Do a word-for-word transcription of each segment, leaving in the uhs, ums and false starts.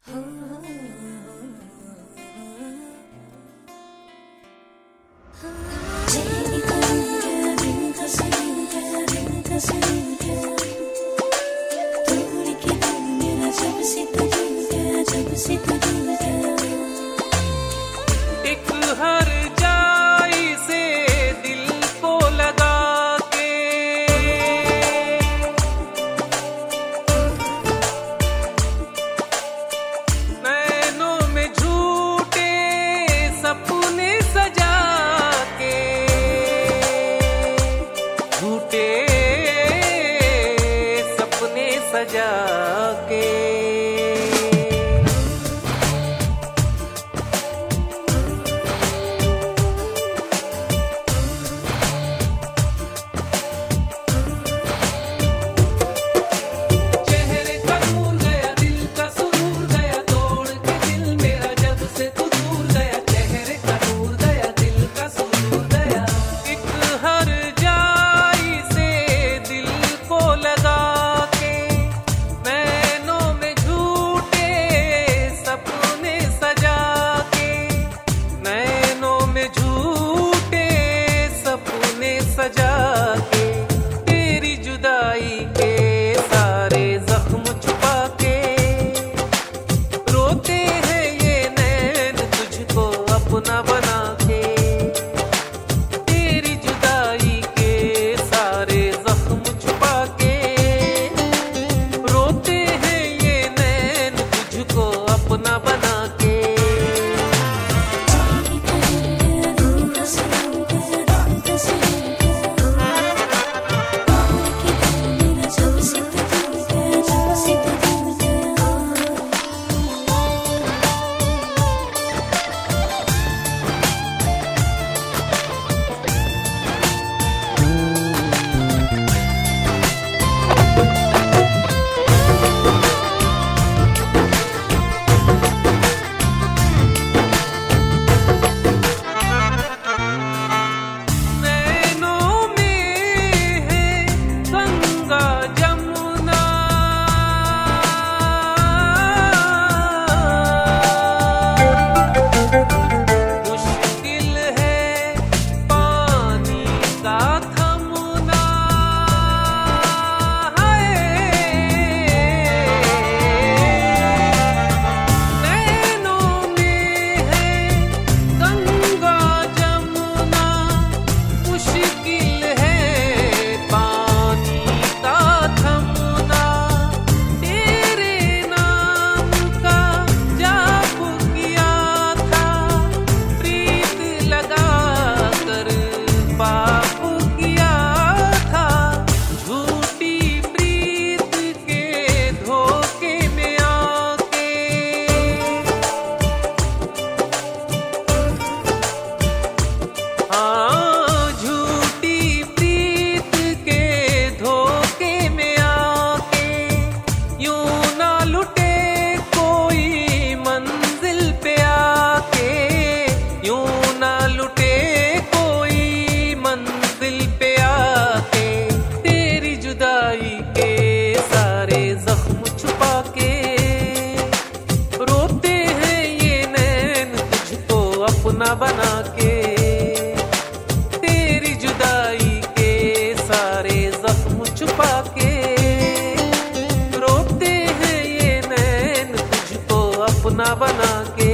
एक हर जाई से दिल को लगा के नैनों में झूठे सपने सजा के झूठे सपने सजा के सजा के तेरी जुदाई के सारे जख्म छुपा के रोते हैं ये नैन तुझको अपना बना के तेरी जुदाई के सारे जख्म छुपा के रोते हैं ये नैन तुझको अपना बना के अपना बना के तेरी जुदाई के सारे जख्म छुपा के रोते हैं ये नैन तुझको अपना बना के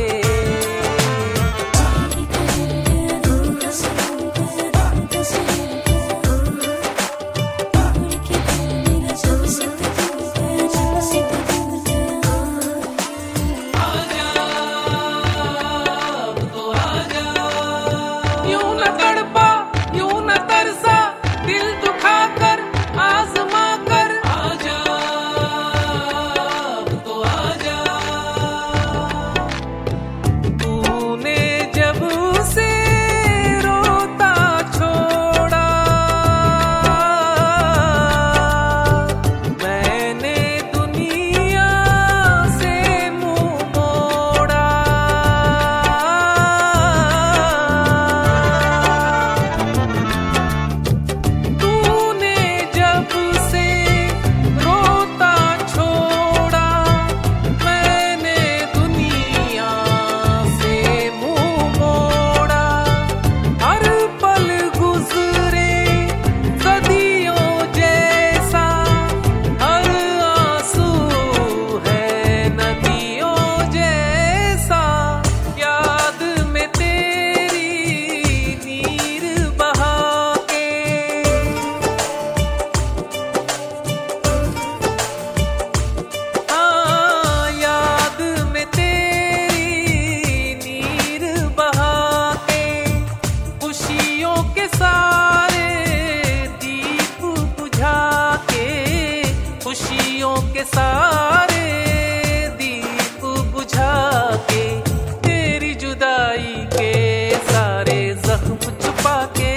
के सारे दीप बुझा के, तेरी जुदाई के सारे जख्म छुपा के,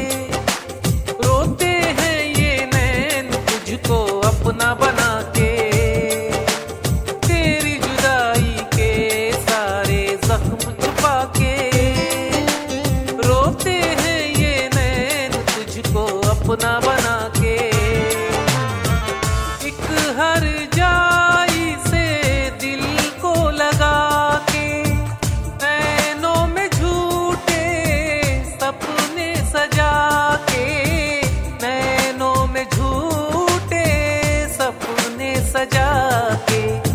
रोते हैं ये नैन तुझको अपना बना के, तेरी जुदाई के सारे जख्म छुपा के, रोते हैं ये नैन तुझको अपना बना के। एक हर जाई से दिल को लगा के, नैनों में झूठे सपने सजा के, नैनों में झूठे सपने सजा के,